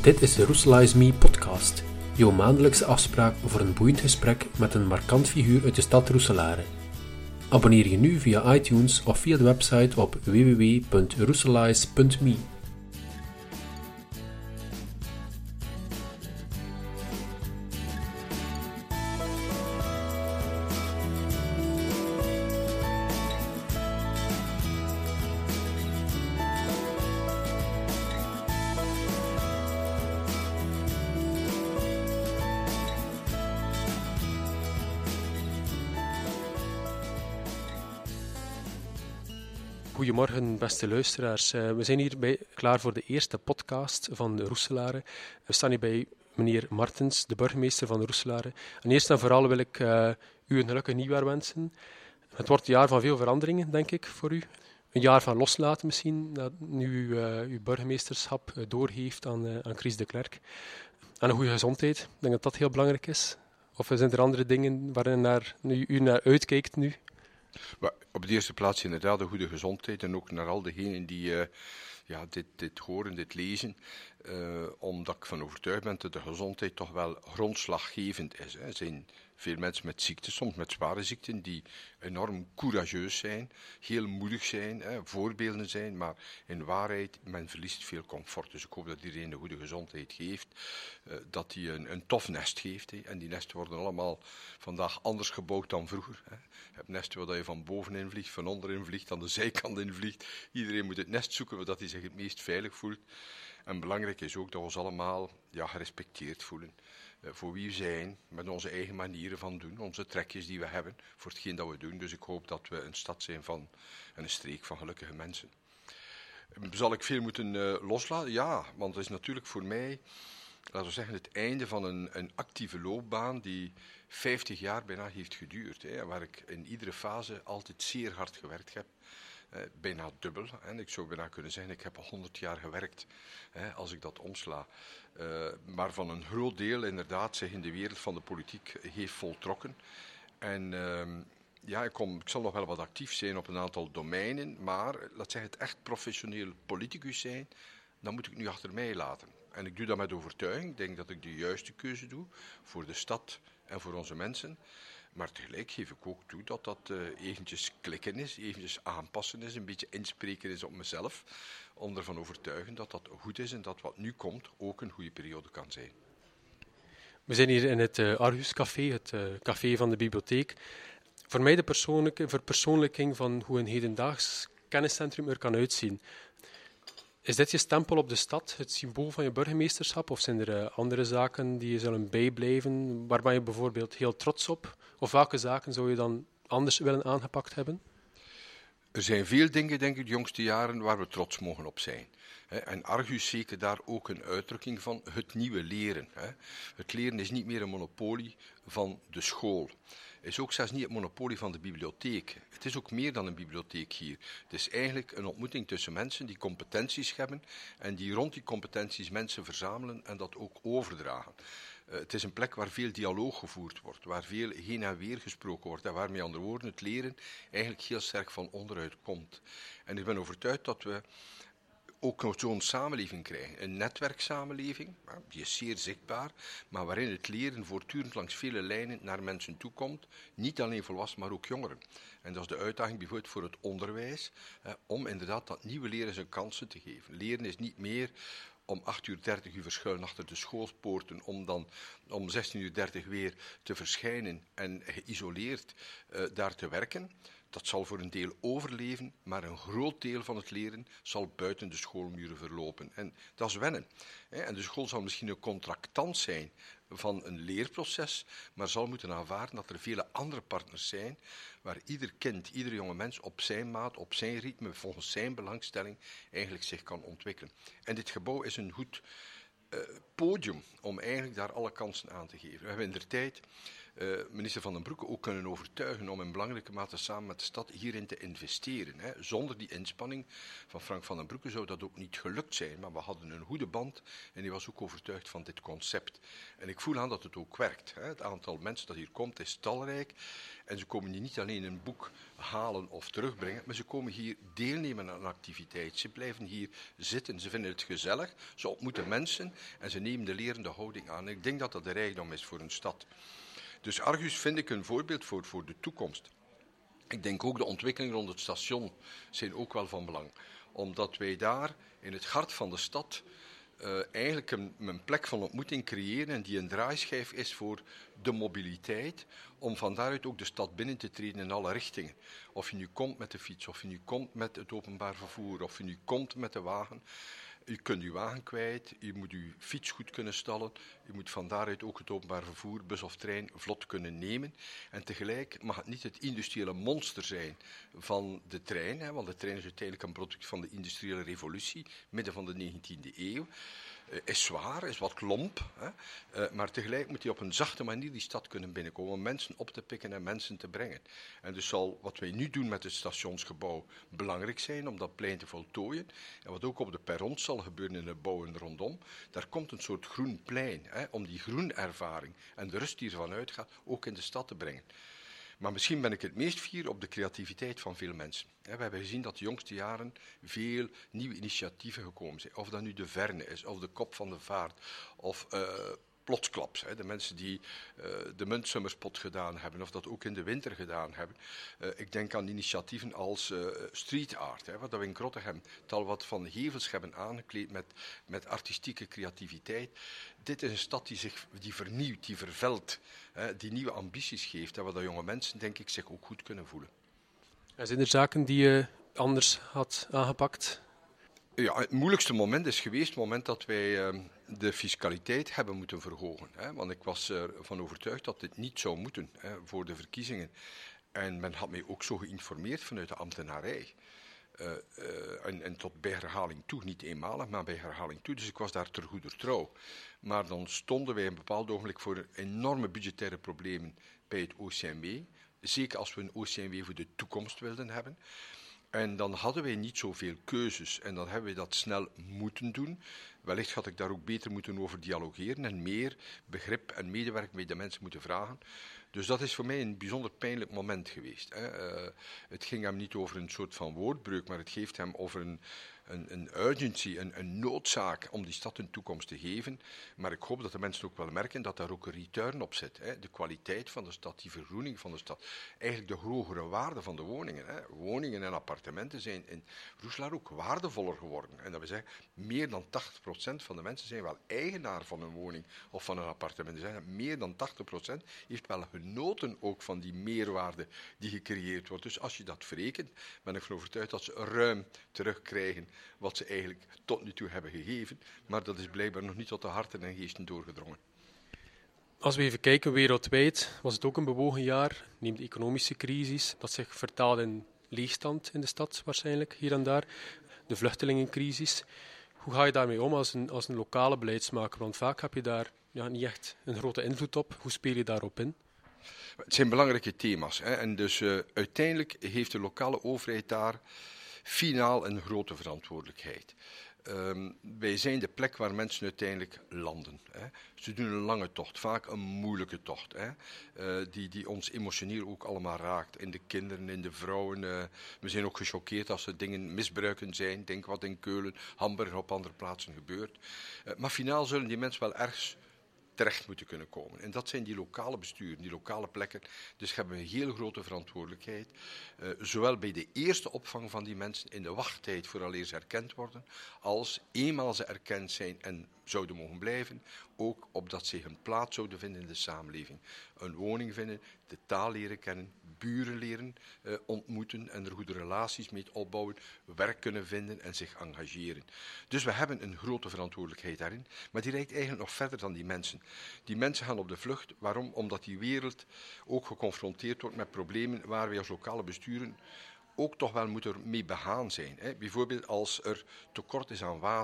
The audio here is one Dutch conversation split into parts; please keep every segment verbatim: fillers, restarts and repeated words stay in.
Dit is de Roeselaar is Me podcast, jouw maandelijkse afspraak voor een boeiend gesprek met een markant figuur uit de stad Roeselare. Abonneer je nu via iTunes of via de website op w w w punt roeselaars punt me. Goedemorgen, beste luisteraars. Uh, we zijn hier bij, klaar voor de eerste podcast van de Roeselare. We staan hier bij meneer Martens, de burgemeester van de Roeselare. En eerst en vooral wil ik uh, u een gelukkig nieuwjaar wensen. Het wordt een jaar van veel veranderingen, denk ik, voor u. Een jaar van loslaten misschien, dat nu uh, uw burgemeesterschap uh, doorgeeft aan, uh, aan Chris de Klerk. En een goede gezondheid, ik denk dat dat heel belangrijk is. Of zijn er andere dingen waar u naar, nu, u naar uitkijkt nu? Maar op de eerste plaats inderdaad een goede gezondheid en ook naar al diegenen die uh, ja, dit, dit horen, dit lezen. Uh, omdat ik van overtuigd ben dat de gezondheid toch wel grondslaggevend is. Hè. Er zijn veel mensen met ziekten, soms met zware ziekten, die enorm courageus zijn, heel moedig zijn, hè, voorbeelden zijn, maar in waarheid, men verliest veel comfort. Dus ik hoop dat iedereen een goede gezondheid geeft, uh, dat hij een, een tof nest geeft. Hè. En die nesten worden allemaal vandaag anders gebouwd dan vroeger. Hè. Je hebt nesten waar je van bovenin vliegt, van onderin vliegt, aan de zijkant in vliegt. Iedereen moet het nest zoeken waar hij zich het meest veilig voelt. En belangrijk is ook dat we ons allemaal ja, gerespecteerd voelen. Uh, voor wie we zijn, met onze eigen manieren van doen, onze trekjes die we hebben, voor hetgeen dat we doen. Dus ik hoop dat we een stad zijn van en een streek van gelukkige mensen. Uh, zal ik veel moeten uh, loslaten? Ja, want het is natuurlijk voor mij, laten we zeggen, het einde van een, een actieve loopbaan die vijftig jaar bijna heeft geduurd. Hè, waar ik in iedere fase altijd zeer hard gewerkt heb. Uh, bijna dubbel. En ik zou bijna kunnen zeggen, ik heb al honderd jaar gewerkt, hè, als ik dat omsla. Uh, maar van een groot deel inderdaad zich in de wereld van de politiek heeft voltrokken. En uh, ja, ik, kom, ik zal nog wel wat actief zijn op een aantal domeinen, maar laat zeggen, het echt professioneel politicus zijn, dat moet ik nu achter mij laten. En ik doe dat met overtuiging. Ik denk dat ik de juiste keuze doe voor de stad en voor onze mensen. Maar tegelijk geef ik ook toe dat dat uh, eventjes klikken is, eventjes aanpassen is, een beetje inspreken is op mezelf. Om ervan overtuigen dat dat goed is en dat wat nu komt ook een goede periode kan zijn. We zijn hier in het uh, Argus Café, het uh, café van de bibliotheek. Voor mij de persoonlijke verpersoonlijking van hoe een hedendaags kenniscentrum er kan uitzien. Is dit je stempel op de stad, het symbool van je burgemeesterschap? Of zijn er uh, andere zaken die je zullen bijblijven? Waar ben je bijvoorbeeld heel trots op? Of welke zaken zou je dan anders willen aangepakt hebben? Er zijn veel dingen, denk ik, de jongste jaren waar we trots mogen op zijn. En Argus zeker daar ook een uitdrukking van het nieuwe leren. Het leren is niet meer een monopolie van de school. Het is ook zelfs niet het monopolie van de bibliotheek. Het is ook meer dan een bibliotheek hier. Het is eigenlijk een ontmoeting tussen mensen die competenties hebben en die rond die competenties mensen verzamelen en dat ook overdragen. Uh, het is een plek waar veel dialoog gevoerd wordt, waar veel heen en weer gesproken wordt en waar met andere woorden het leren eigenlijk heel sterk van onderuit komt. En ik ben overtuigd dat we ook nog zo'n samenleving krijgen. Een netwerksamenleving, die is zeer zichtbaar, maar waarin het leren voortdurend langs vele lijnen naar mensen toe komt. Niet alleen volwassenen, maar ook jongeren. En dat is de uitdaging bijvoorbeeld voor het onderwijs, om inderdaad dat nieuwe leren zijn kansen te geven. Leren is niet meer om acht uur dertig uur verschuilen achter de schoolpoorten, om dan om zestien uur dertig weer te verschijnen en geïsoleerd uh, daar te werken. Dat zal voor een deel overleven, maar een groot deel van het leren zal buiten de schoolmuren verlopen. En dat is wennen. En de school zal misschien een contractant zijn van een leerproces, maar zal moeten aanvaarden dat er vele andere partners zijn waar ieder kind, ieder jonge mens op zijn maat, op zijn ritme, volgens zijn belangstelling eigenlijk zich kan ontwikkelen. En dit gebouw is een goed uh, podium om eigenlijk daar alle kansen aan te geven. We hebben in der tijd uh, minister Van den Broeke ook kunnen overtuigen om in belangrijke mate samen met de stad hierin te investeren. Hè. Zonder die inspanning van Frank Van den Broeke zou dat ook niet gelukt zijn. Maar we hadden een goede band en hij was ook overtuigd van dit concept. En ik voel aan dat het ook werkt. Hè. Het aantal mensen dat hier komt is talrijk. En ze komen hier niet alleen een boek halen of terugbrengen, maar ze komen hier deelnemen aan een activiteit. Ze blijven hier zitten, ze vinden het gezellig, ze ontmoeten mensen en ze nemen de lerende houding aan. En ik denk dat dat de rijkdom is voor een stad. Dus Argus vind ik een voorbeeld voor, voor de toekomst. Ik denk ook de ontwikkelingen rond het station zijn ook wel van belang. Omdat wij daar in het hart van de stad Uh, eigenlijk een, een plek van ontmoeting creëren en die een draaischijf is voor de mobiliteit, om van daaruit ook de stad binnen te treden in alle richtingen. Of je nu komt met de fiets, of je nu komt met het openbaar vervoer, of je nu komt met de wagen. Je kunt uw wagen kwijt, je moet uw fiets goed kunnen stallen, je moet van daaruit ook het openbaar vervoer, bus of trein, vlot kunnen nemen. En tegelijk mag het niet het industriële monster zijn van de trein, hè, want de trein is uiteindelijk een product van de industriële revolutie, midden van de negentiende eeuw. Uh, is zwaar, is wat klomp, hè, uh, maar tegelijk moet hij op een zachte manier die stad kunnen binnenkomen om mensen op te pikken en mensen te brengen. En dus zal wat wij nu doen met het stationsgebouw belangrijk zijn om dat plein te voltooien. En wat ook op de perrons zal gebeuren in de bouwen rondom, daar komt een soort groen plein, hè, om die groenervaring en de rust die ervan uitgaat ook in de stad te brengen. Maar misschien ben ik het meest fier op de creativiteit van veel mensen. We hebben gezien dat de jongste jaren veel nieuwe initiatieven gekomen zijn. Of dat nu de Verne is, of de Kop van de Vaart, of uh, Plotsklaps. De mensen die uh, de Muntsummerspot gedaan hebben, of dat ook in de winter gedaan hebben. Uh, ik denk aan initiatieven als uh, street art, hè, wat we in Grottegem tal wat van hevels hebben aangekleed met, met artistieke creativiteit. Dit is een stad die zich die vernieuwt, die vervelt, hè, die nieuwe ambities geeft. En waar de jonge mensen, denk ik, zich ook goed kunnen voelen. En zijn er zaken die je anders had aangepakt? Ja, het moeilijkste moment is geweest het moment dat wij uh, de fiscaliteit hebben moeten verhogen. Hè, want ik was ervan overtuigd dat dit niet zou moeten, hè, voor de verkiezingen. En men had mij ook zo geïnformeerd vanuit de ambtenarij. Uh, uh, en, en tot bij herhaling toe, niet eenmalig, maar bij herhaling toe. Dus ik was daar ter goeder trouw. Maar dan stonden wij een bepaald ogenblik voor enorme budgettaire problemen bij het O C M W. Zeker als we een O C M W voor de toekomst wilden hebben. En dan hadden wij niet zoveel keuzes en dan hebben we dat snel moeten doen. Wellicht had ik daar ook beter moeten over dialogeren en meer begrip en medewerking bij de mensen moeten vragen. Dus dat is voor mij een bijzonder pijnlijk moment geweest. Hè. Uh, het ging hem niet over een soort van woordbreuk, maar het geeft hem over een, een, een urgency, een, een noodzaak om die stad een toekomst te geven. Maar ik hoop dat de mensen ook wel merken dat daar ook een return op zit. Hè. De kwaliteit van de stad, die vergroening van de stad. Eigenlijk de hogere waarde van de woningen. Hè. Woningen en appartementen zijn in Roeselare ook waardevoller geworden. En dat we zeggen, meer dan tachtig procent van de mensen zijn wel eigenaar van een woning of van een appartement. Dus meer dan tachtig procent heeft wel genoten ook van die meerwaarde die gecreëerd wordt. Dus als je dat verrekent, ben ik ervan overtuigd dat ze ruim terugkrijgen wat ze eigenlijk tot nu toe hebben gegeven. Maar dat is blijkbaar nog niet tot de harten en geesten doorgedrongen. Als we even kijken wereldwijd, was het ook een bewogen jaar. Neem de economische crisis, dat zich vertaalde in leegstand in de stad waarschijnlijk, hier en daar. De vluchtelingencrisis. Hoe ga je daarmee om als een, als een lokale beleidsmaker? Want vaak heb je daar ja, niet echt een grote invloed op. Hoe speel je daarop in? Het zijn belangrijke thema's. Hè. En dus uh, uiteindelijk heeft de lokale overheid daar finaal een grote verantwoordelijkheid. Um, wij zijn de plek waar mensen uiteindelijk landen. Hè. Ze doen een lange tocht, vaak een moeilijke tocht. Hè. Uh, die, die ons emotioneel ook allemaal raakt. In de kinderen, in de vrouwen. Uh, we zijn ook gechoqueerd als er dingen misbruiken zijn. Denk wat in Keulen, Hamburg, op andere plaatsen gebeurt. Uh, maar finaal zullen die mensen wel ergens terecht moeten kunnen komen. En dat zijn die lokale besturen, die lokale plekken. Dus hebben we een heel grote verantwoordelijkheid. Uh, zowel bij de eerste opvang van die mensen in de wachttijd vooraleer ze erkend worden, als eenmaal ze erkend zijn en zouden mogen blijven, ook opdat ze hun plaats zouden vinden in de samenleving. Een woning vinden, de taal leren kennen, buren leren uh, ontmoeten en er goede relaties mee opbouwen, werk kunnen vinden en zich engageren. Dus we hebben een grote verantwoordelijkheid daarin, maar die reikt eigenlijk nog verder dan die mensen. Die mensen gaan op de vlucht. Waarom? Omdat die wereld ook geconfronteerd wordt met problemen waar wij als lokale besturen ook toch wel moeten mee begaan zijn. Hè. Bijvoorbeeld als er tekort is aan water.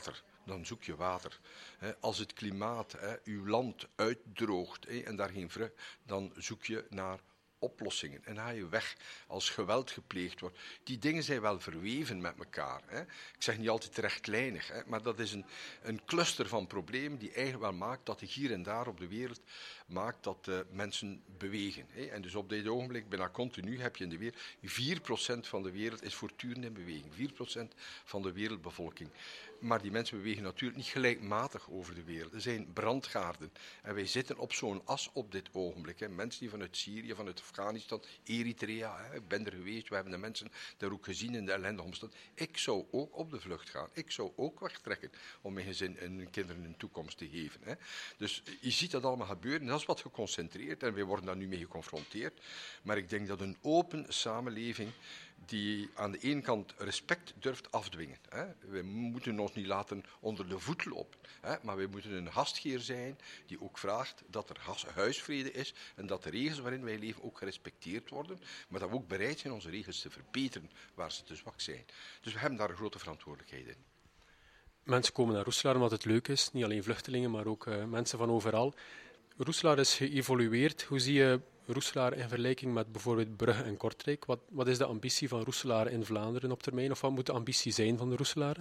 dan zoek je water. Als het klimaat uw land uitdroogt en daar geen vrucht, dan zoek je naar oplossingen en ga je weg als geweld gepleegd wordt. Die dingen zijn wel verweven met elkaar. Hè. Ik zeg niet altijd rechtlijnig, hè, maar dat is een, een cluster van problemen die eigenlijk wel maakt dat er hier en daar op de wereld maakt dat uh, mensen bewegen. Hè. En dus op dit ogenblik, bijna continu, heb je in de wereld vier procent van de wereld is voortdurend in beweging. vier procent van de wereldbevolking. Maar die mensen bewegen natuurlijk niet gelijkmatig over de wereld. Er zijn brandgaarden. En wij zitten op zo'n as op dit ogenblik. Hè. Mensen die vanuit Syrië, vanuit Afghanistan, Eritrea, hè. Ik ben er geweest, we hebben de mensen daar ook gezien in de ellendige omstandigheden. Ik zou ook op de vlucht gaan. Ik zou ook wegtrekken om mijn gezin en mijn kinderen een toekomst te geven. Hè. Dus je ziet dat allemaal gebeuren. En dat is wat geconcentreerd en wij worden daar nu mee geconfronteerd. Maar ik denk dat een open samenleving die aan de ene kant respect durft afdwingen. Hè. We moeten ons niet laten onder de voet lopen. Hè. Maar we moeten een gastgeer zijn die ook vraagt dat er huisvrede is en dat de regels waarin wij leven ook gerespecteerd worden. Maar dat we ook bereid zijn onze regels te verbeteren waar ze te zwak zijn. Dus we hebben daar een grote verantwoordelijkheid in. Mensen komen naar Roeselaar omdat het leuk is. Niet alleen vluchtelingen, maar ook uh, mensen van overal. Roeselaar is geëvolueerd. Hoe zie je Roeselaar in vergelijking met bijvoorbeeld Brugge en Kortrijk? Wat, wat is de ambitie van Roeselaar in Vlaanderen op termijn? Of wat moet de ambitie zijn van de Roeselaren?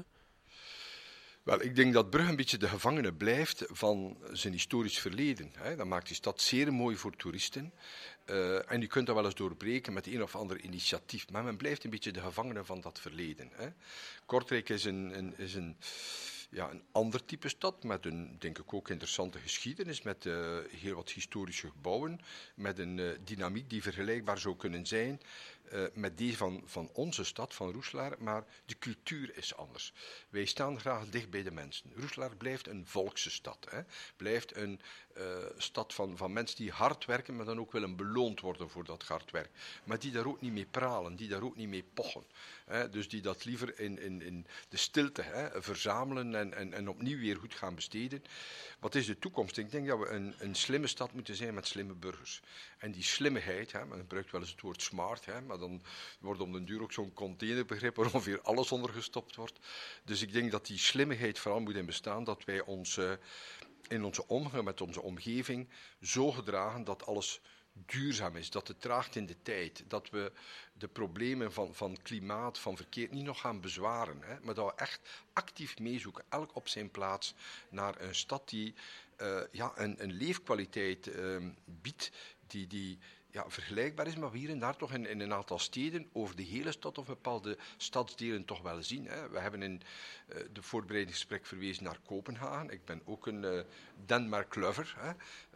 Wel, ik denk dat Brugge een beetje de gevangene blijft van zijn historisch verleden. Hè. Dat maakt die stad zeer mooi voor toeristen. Uh, en je kunt dat wel eens doorbreken met een of ander initiatief. Maar men blijft een beetje de gevangene van dat verleden. Hè. Kortrijk is een... een, is een Ja, een ander type stad, met een, denk ik ook, interessante geschiedenis, met uh, heel wat historische gebouwen, met een uh, dynamiek die vergelijkbaar zou kunnen zijn uh, met die van, van onze stad, van Roeselaar, maar de cultuur is anders. Wij staan graag dicht bij de mensen. Roeselaar blijft een volkse stad, hè. Blijft een uh, stad van, van mensen die hard werken, maar dan ook willen beloond worden voor dat hard werk. Maar die daar ook niet mee pralen, die daar ook niet mee pochen. Hè. Dus die dat liever in, in, in de stilte hè, verzamelen En, en, en opnieuw weer goed gaan besteden. Wat is de toekomst? Ik denk dat we een, een slimme stad moeten zijn met slimme burgers. En die slimmigheid, hè, men gebruikt wel eens het woord smart, hè, maar dan wordt om den duur ook zo'n containerbegrip waar ongeveer alles onder gestopt wordt. Dus ik denk dat die slimmigheid vooral moet in bestaan, dat wij ons uh, in onze omgang met onze omgeving zo gedragen dat alles duurzaam is, dat het traagt in de tijd, dat we de problemen van, van klimaat, van verkeer niet nog gaan bezwaren, hè, maar dat we echt actief meezoeken, elk op zijn plaats, naar een stad die uh, ja, een, een leefkwaliteit uh, biedt die, die ja, vergelijkbaar is, maar we hier en daar toch in, in een aantal steden over de hele stad of bepaalde stadsdelen toch wel zien. Hè. We hebben in uh, de voorbereidingsgesprek verwezen naar Kopenhagen. Ik ben ook een uh, Denmark lover. Hè.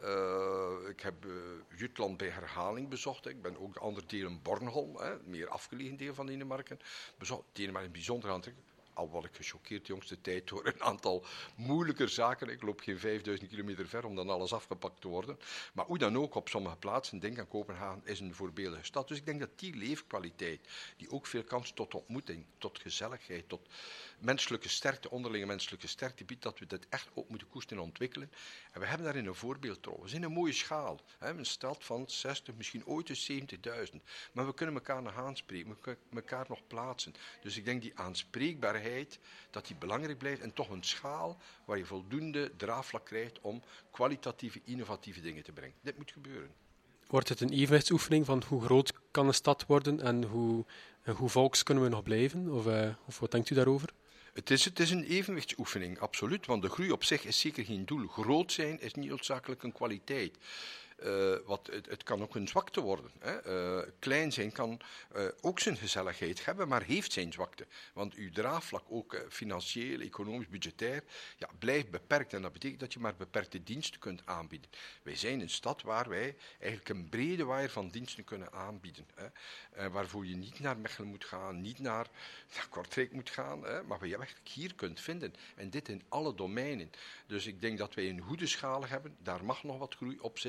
Uh, ik heb uh, Jutland bij herhaling bezocht. Hè. Ik ben ook andere delen Bornholm, hè, meer afgelegen deel van Denemarken, bezocht. Denemarken bijzonder aantrekkelijk. Al word ik gechoqueerd de jongste tijd door een aantal moeilijker zaken. Ik loop geen vijfduizend kilometer ver om dan alles afgepakt te worden. Maar hoe dan ook, op sommige plaatsen, denk aan Kopenhagen, is een voorbeeldige stad. Dus ik denk dat die leefkwaliteit, die ook veel kans tot ontmoeting, tot gezelligheid, tot menselijke sterkte, onderlinge menselijke sterkte biedt, dat we dat echt ook moeten koesteren en ontwikkelen. En we hebben daarin een voorbeeld trouwens, in een mooie schaal. Hè, een stad van zestig, misschien ooit eens zeventigduizend. Maar we kunnen elkaar nog aanspreken, we kunnen elkaar nog plaatsen. Dus ik denk die aanspreekbaarheid, dat die belangrijk blijft en toch een schaal waar je voldoende draagvlak krijgt om kwalitatieve, innovatieve dingen te brengen. Dit moet gebeuren. Wordt het een evenwichtsoefening van hoe groot kan een stad worden en hoe, en hoe volks kunnen we nog blijven? Of, uh, of wat denkt u daarover? Het is, het is een evenwichtsoefening, absoluut. Want de groei op zich is zeker geen doel. Groot zijn is niet noodzakelijk een kwaliteit. Uh, wat, het, het kan ook een zwakte worden. Hè. Uh, klein zijn kan uh, ook zijn gezelligheid hebben, maar heeft zijn zwakte. Want uw draagvlak, ook uh, financieel, economisch, budgetair, ja, blijft beperkt. En dat betekent dat je maar beperkte diensten kunt aanbieden. Wij zijn een stad waar wij eigenlijk een brede waaier van diensten kunnen aanbieden. Hè. Uh, waarvoor je niet naar Mechelen moet gaan, niet naar, naar Kortrijk moet gaan, hè, maar wat je eigenlijk hier kunt vinden. En dit in alle domeinen. Dus ik denk dat wij een goede schaal hebben. Daar mag nog wat groei op zitten.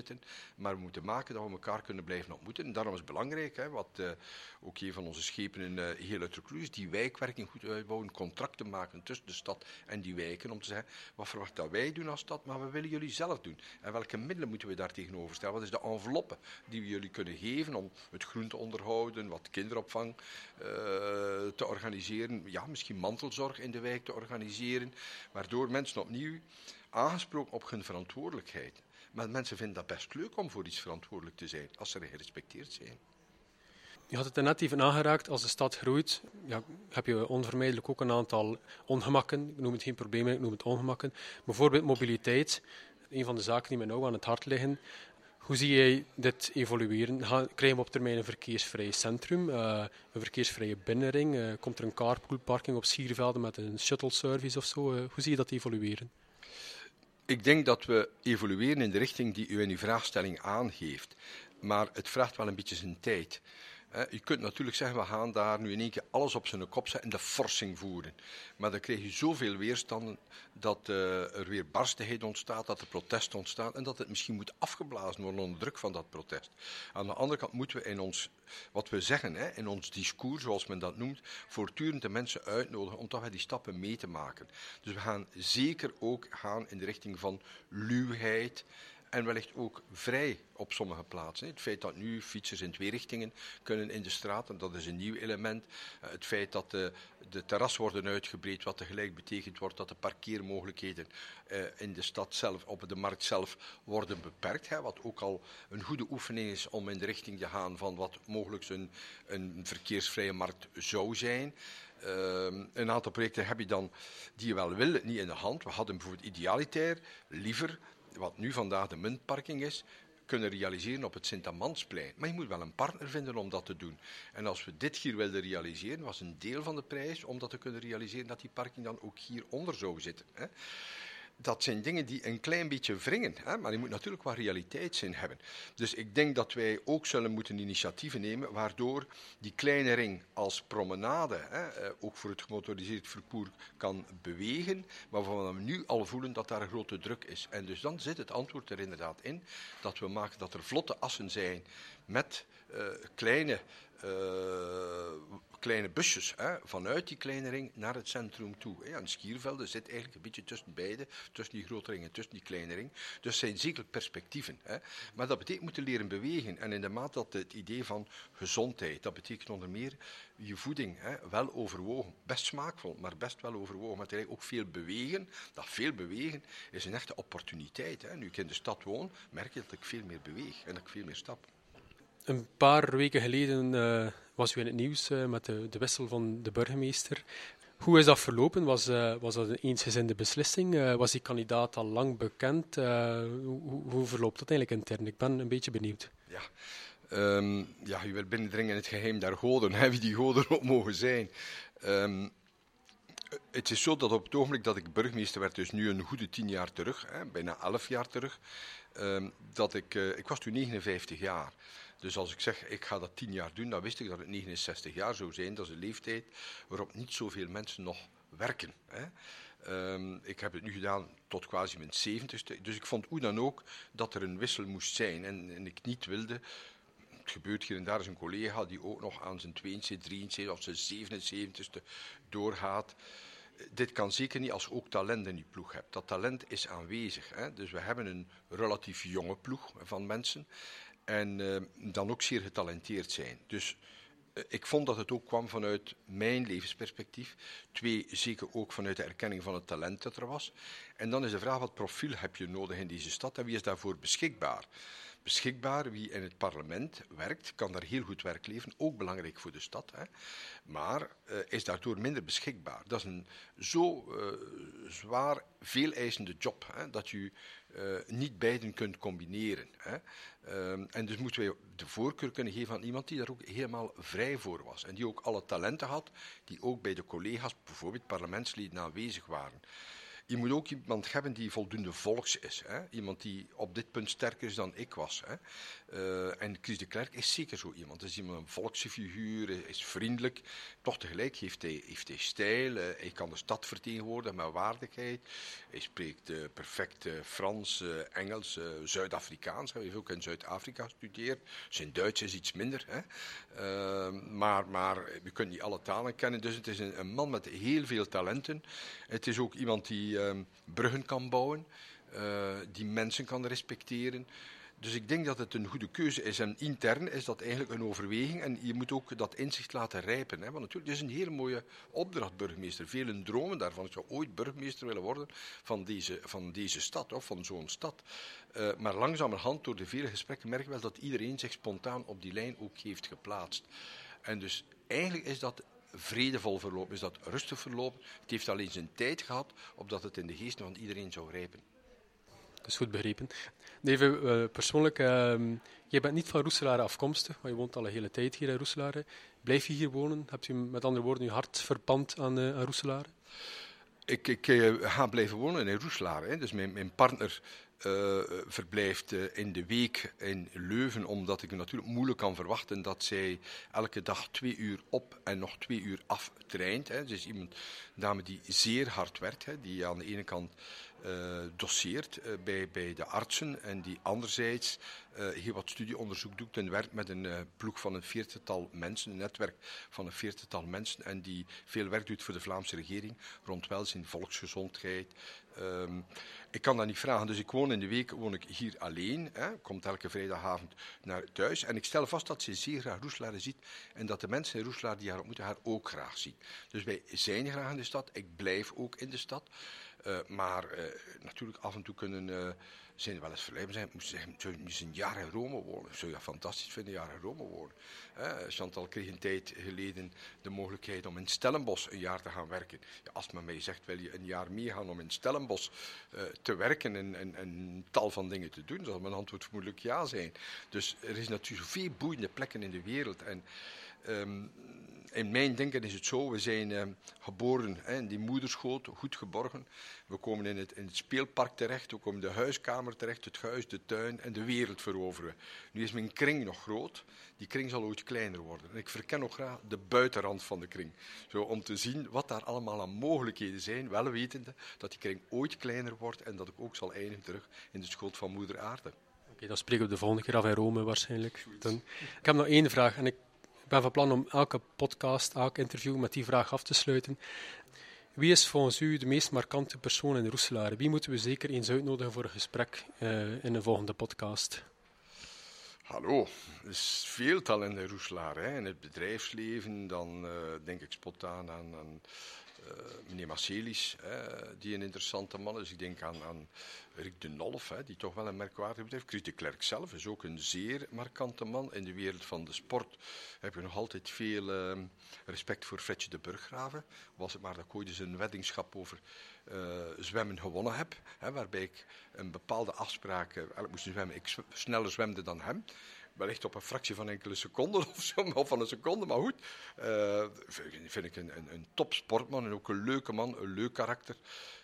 maar we moeten maken dat we elkaar kunnen blijven ontmoeten. En daarom is het belangrijk, hè, wat uh, ook een van onze schepen in uh, heel uitdrukkelijk is, die wijkwerking goed uitbouwen, contracten maken tussen de stad en die wijken, om te zeggen, wat verwacht dat wij doen als stad, maar wat willen jullie zelf doen? En welke middelen moeten we daar tegenover stellen? Wat is de enveloppe die we jullie kunnen geven om het groen te onderhouden, wat kinderopvang uh, te organiseren, ja, misschien mantelzorg in de wijk te organiseren, waardoor mensen opnieuw aangesproken op hun verantwoordelijkheid. Maar mensen vinden dat best leuk om voor iets verantwoordelijk te zijn, als ze gerespecteerd zijn. Je had het er net even aangeraakt, als de stad groeit, ja, heb je onvermijdelijk ook een aantal ongemakken. Ik noem het geen problemen, ik noem het ongemakken. Bijvoorbeeld mobiliteit, een van de zaken die mij nou aan het hart liggen. Hoe zie jij dit evolueren? Gaan, krijgen we op termijn een verkeersvrij centrum, uh, een verkeersvrije binnenring? Uh, komt er een carpoolparking op Siervelde met een shuttle service of zo? Uh, hoe zie je dat evolueren? Ik denk dat we evolueren in de richting die u in uw vraagstelling aangeeft. Maar het vraagt wel een beetje zijn tijd. Je kunt natuurlijk zeggen, we gaan daar nu in één keer alles op zijn kop zetten en de forsing voeren. Maar dan krijg je zoveel weerstanden dat uh, er weer barstigheid ontstaat, dat er protest ontstaat en dat het misschien moet afgeblazen worden onder druk van dat protest. Aan de andere kant moeten we in ons, wat we zeggen, hè, in ons discours, zoals men dat noemt, voortdurend de mensen uitnodigen om toch die stappen mee te maken. Dus we gaan zeker ook gaan in de richting van luwheid. En wellicht ook vrij op sommige plaatsen. Het feit dat nu fietsers in twee richtingen kunnen in de straat, en dat is een nieuw element. Het feit dat de, de terrassen worden uitgebreid, wat tegelijk betekent wordt dat de parkeermogelijkheden uh, in de stad zelf, op de markt zelf, worden beperkt. Hè, wat ook al een goede oefening is om in de richting te gaan van wat mogelijk een, een verkeersvrije markt zou zijn. Uh, een aantal projecten heb je dan die je wel wil, niet in de hand. We hadden bijvoorbeeld idealitair liever, wat nu vandaag de muntparking is, kunnen realiseren op het Sint-Amansplein. Maar je moet wel een partner vinden om dat te doen. En als we dit hier wilden realiseren, was een deel van de prijs om dat te kunnen realiseren dat die parking dan ook hieronder zou zitten. Hè. Dat zijn dingen die een klein beetje wringen, hè? Maar je moet natuurlijk wat realiteitszin hebben. Dus ik denk dat wij ook zullen moeten initiatieven nemen waardoor die kleine ring als promenade, hè, ook voor het gemotoriseerd vervoer, kan bewegen, waarvan we nu al voelen dat daar een grote druk is. En dus dan zit het antwoord er inderdaad in dat we maken dat er vlotte assen zijn met uh, kleine... Uh, kleine busjes hè, vanuit die kleine ring naar het centrum toe. Ja, en Schiervelde zit eigenlijk een beetje tussen beide, tussen die grote ring en tussen die kleine ring. Dus zijn zeker perspectieven. Hè. Maar dat betekent moeten leren bewegen. En in de mate dat het idee van gezondheid, dat betekent onder meer je voeding hè, wel overwogen. Best smaakvol, maar best wel overwogen. Maar tegelijk ook veel bewegen. Dat veel bewegen is een echte opportuniteit. Hè. Nu ik in de stad woon, merk je dat ik veel meer beweeg en dat ik veel meer stap. Een paar weken geleden uh, was u in het nieuws uh, met de, de wissel van de burgemeester. Hoe is dat verlopen? Was, uh, was dat een eensgezinde beslissing? Uh, was die kandidaat al lang bekend? Uh, hoe, hoe verloopt dat eigenlijk intern? Ik ben een beetje benieuwd. Ja, um, ja je wil binnendringen in het geheim der goden, hè, wie die goden ook mogen zijn. Um, het is zo dat op het ogenblik dat ik burgemeester werd, dus nu een goede tien jaar terug, hè, bijna elf jaar terug, um, dat ik, uh, ik was toen negenenvijftig jaar. Dus als ik zeg, ik ga dat tien jaar doen, dan wist ik dat het negenenzestig jaar zou zijn. Dat is een leeftijd waarop niet zoveel mensen nog werken. Hè. Um, ik heb het nu gedaan tot quasi mijn zeventigste. Dus ik vond hoe dan ook dat er een wissel moest zijn. En, en ik niet wilde... Het gebeurt hier en daar is een collega die ook nog aan zijn tweeënzeventigste, drieënzeventigste of zijn zevenenzeventigste doorgaat. Dit kan zeker niet als je ook talent in die ploeg hebt. Dat talent is aanwezig. Hè. Dus we hebben een relatief jonge ploeg van mensen. En uh, dan ook zeer getalenteerd zijn. Dus uh, ik vond dat het ook kwam vanuit mijn levensperspectief. Twee, zeker ook vanuit de erkenning van het talent dat er was. En dan is de vraag, wat profiel heb je nodig in deze stad en wie is daarvoor beschikbaar? Beschikbaar, wie in het parlement werkt, kan daar heel goed werk leveren, ook belangrijk voor de stad. Hè. Maar uh, is daardoor minder beschikbaar. Dat is een zo uh, zwaar, veeleisende job, hè, dat je uh, niet beiden kunt combineren. Hè. Um, en dus moeten wij de voorkeur kunnen geven aan iemand die daar ook helemaal vrij voor was. En die ook alle talenten had, die ook bij de collega's, bijvoorbeeld parlementsleden, aanwezig waren. je moet ook iemand hebben die voldoende volks is. Hè? Iemand die op dit punt sterker is dan ik was. Hè? Uh, en Chris de Klerk is zeker zo iemand. Hij is iemand een volkse figuur, is vriendelijk. Toch tegelijk heeft hij, heeft hij stijl. Uh, hij kan de stad vertegenwoordigen met waardigheid. Hij spreekt uh, perfect uh, Frans, uh, Engels, uh, Zuid-Afrikaans. Hij heeft ook in Zuid-Afrika gestudeerd. Zijn Duits is iets minder. Hè? Uh, maar, maar we kunnen niet alle talen kennen. Dus het is een, een man met heel veel talenten. Het is ook iemand die uh, bruggen kan bouwen. Uh, die mensen kan respecteren. Dus ik denk dat het een goede keuze is. En intern is dat eigenlijk een overweging. En je moet ook dat inzicht laten rijpen. Hè? Want natuurlijk, het is een hele mooie opdracht, burgemeester. Velen dromen daarvan. Ik zou ooit burgemeester willen worden van deze, van deze stad, of van zo'n stad. Uh, maar langzamerhand, door de vele gesprekken, merk je wel dat iedereen zich spontaan op die lijn ook heeft geplaatst. En dus eigenlijk is dat vredevol verlopen, is dat rustig verlopen. Het heeft alleen zijn tijd gehad, opdat het in de geesten van iedereen zou rijpen. Dat is goed begrepen. Even uh, persoonlijk, uh, jij bent niet van Roeselare afkomstig, maar je woont al een hele tijd hier in Roeselare. Blijf je hier wonen? Hebt u met andere woorden je hart verpand aan, uh, aan Roeselare? Ik, ik uh, ga blijven wonen in Roeselare. Hè. Dus mijn, mijn partner uh, verblijft uh, in de week in Leuven, omdat ik natuurlijk moeilijk kan verwachten dat zij elke dag twee uur op en nog twee uur af traint. Hè. Dus iemand, een dame die zeer hard werkt, hè, die aan de ene kant Uh, doseert uh, bij, bij de artsen en die anderzijds uh, heel wat studieonderzoek doet en werkt met een uh, ploeg van een veertigtal mensen, een netwerk van een veertigtal mensen en die veel werk doet voor de Vlaamse regering rond welzijn, volksgezondheid. Um, ik kan dat niet vragen, dus ik woon in de week woon ik hier alleen, hè, komt elke vrijdagavond naar thuis en ik stel vast dat ze zeer graag Roeselare ziet en dat de mensen in Roeselare die haar ontmoeten haar ook graag zien. Dus wij zijn graag in de stad, ik blijf ook in de stad. Uh, maar uh, natuurlijk af en toe kunnen uh, zijn wel eens verleiden zijn. Moest zeggen, zou je eens een jaar in Rome wonen? Zou je dat fantastisch vinden, een jaar in Rome wonen? Uh, Chantal kreeg een tijd geleden de mogelijkheid om in Stellenbosch een jaar te gaan werken. Ja, als men mij zegt, wil je een jaar meegaan om in Stellenbosch uh, te werken en, en, en een tal van dingen te doen, zal mijn antwoord vermoedelijk ja zijn. Dus er is natuurlijk veel boeiende plekken in de wereld. En um, in mijn denken is het zo, we zijn uh, geboren hè, in die moederschoot, goed geborgen. We komen in het, in het speelpark terecht, we komen in de huiskamer terecht, het huis, de tuin en de wereld veroveren. Nu is mijn kring nog groot, die kring zal ooit kleiner worden. En ik verken nog graag de buitenrand van de kring. Zo, om te zien wat daar allemaal aan mogelijkheden zijn, wel wetende dat die kring ooit kleiner wordt en dat ik ook zal eindigen terug in de schoot van moeder aarde. Oké, okay, dan spreken we de volgende keer af in Rome waarschijnlijk. Dan, ik heb nog één vraag en ik Ik ben van plan om elke podcast, elk interview met die vraag af te sluiten. Wie is volgens u de meest markante persoon in Roeselare? Wie moeten we zeker eens uitnodigen voor een gesprek uh, in een volgende podcast? Hallo, er is veel talent in Roeselare. Hè. In het bedrijfsleven, dan uh, denk ik spontaan aan, aan uh, meneer Marcelis, hè, die een interessante man is. Ik denk aan, aan Rick de Nolf, hè, die toch wel een merkwaardig bedrijf. Chris de Klerk zelf is ook een zeer markante man. In de wereld van de sport heb ik nog altijd veel uh, respect voor Fredje de Burggraven. Was het maar dat ik ooit eens een weddingschap over uh, zwemmen gewonnen heb. Hè, waarbij ik een bepaalde afspraak, uh, ik moest zwemmen, ik sneller zwemde dan hem. Wellicht op een fractie van enkele seconden of zo, of van een seconde, maar goed. Uh, vind ik een, een, een topsportman en ook een leuke man, een leuk karakter.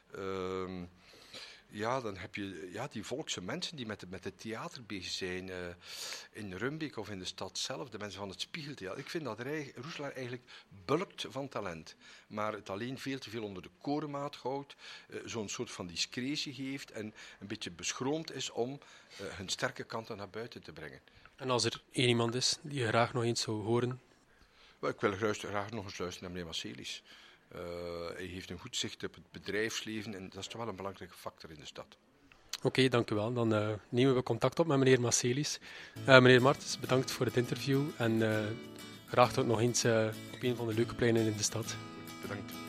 Uh, Ja, dan heb je ja, die volkse mensen die met, met het theater bezig zijn. Uh, in Rumbeek of in de stad zelf, de mensen van het Spiegeltheater. Ik vind dat Roeselare eigenlijk bulkt van talent. Maar het alleen veel te veel onder de korenmaat houdt. Uh, zo'n soort van discretie heeft. En een beetje beschroomd is om uh, hun sterke kanten naar buiten te brengen. En als er één iemand is die je graag nog eens zou horen? Well, ik wil graag nog eens luisteren naar meneer Marcelis. Uh, hij heeft een goed zicht op het bedrijfsleven en dat is toch wel een belangrijke factor in de stad. Oké, okay, dank u wel. Dan uh, nemen we contact op met meneer Marcelis. Uh, meneer Martens, bedankt voor het interview en uh, graag tot nog eens uh, op een van de leuke pleinen in de stad. Bedankt.